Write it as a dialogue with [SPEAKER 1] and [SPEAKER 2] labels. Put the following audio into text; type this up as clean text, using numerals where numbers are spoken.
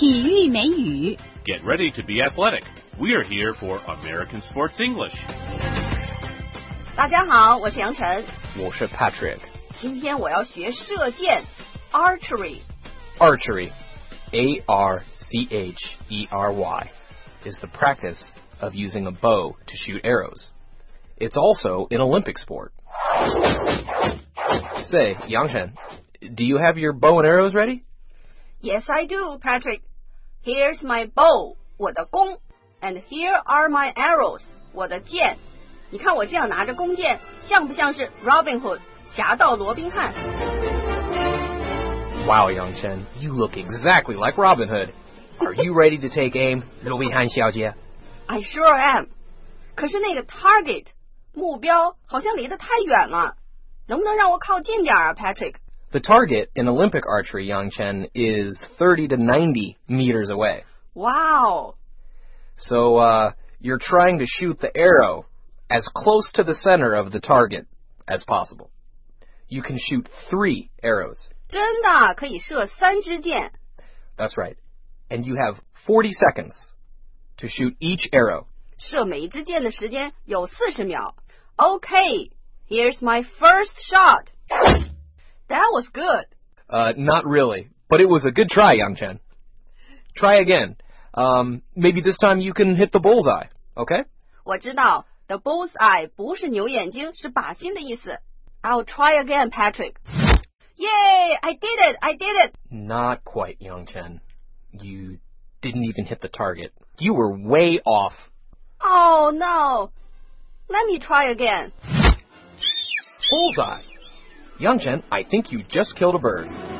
[SPEAKER 1] 体育美语
[SPEAKER 2] Get ready to be athletic. We are here for American Sports English.
[SPEAKER 3] 大家好，我是杨晨，
[SPEAKER 4] 我是 Patrick。
[SPEAKER 3] 今天我要学射箭 ，archery。
[SPEAKER 4] Archery, A-R-C-H-E-R-Y, is the practice of using a bow to shoot arrows. It's also an Olympic sport. Say, Yangshen, do you have your bow and arrows ready?
[SPEAKER 3] Yes, I do, Patrick. Here's my bow, 我的弓 ，and here are my arrows, 我的箭。你看我这样拿着弓箭，像不像是 Robin Hood 侠盗罗宾汉？
[SPEAKER 4] Wow, Yangshen, you look exactly like Robin Hood. Are you ready to take aim, 罗宾汉小姐
[SPEAKER 3] I sure am. 可是那个 target 目标好像离得太远了，能不能让我靠近点啊 ，Patrick？
[SPEAKER 4] The target in Olympic archery, Yangshen, is 30 to 90 meters away.
[SPEAKER 3] Wow.
[SPEAKER 4] So, you're trying to shoot the arrow as close to the center of the target as possible. You can shoot 3 arrows.
[SPEAKER 3] 真的可以射3支箭。
[SPEAKER 4] That's right. And you have 40 seconds to shoot each arrow.
[SPEAKER 3] 射每一支箭的时间有40秒。Okay, here's my first shot. That was good.
[SPEAKER 4] Not really, but it was a good try, Yangshen. Try again. Maybe this time you can hit the bullseye, okay?
[SPEAKER 3] 我知道 the bullseye 不是牛眼睛，是靶心的意思。I'll try again, Patrick. Yay! I did it! I did it!
[SPEAKER 4] Not quite, Yangshen. You didn't even hit the target. You were way off.
[SPEAKER 3] Oh, no. Let me try again.
[SPEAKER 4] Bullseye. Yangshen, I think you just killed a bird.